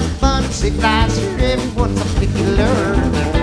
has fun. She flies her everyone's a picky lure.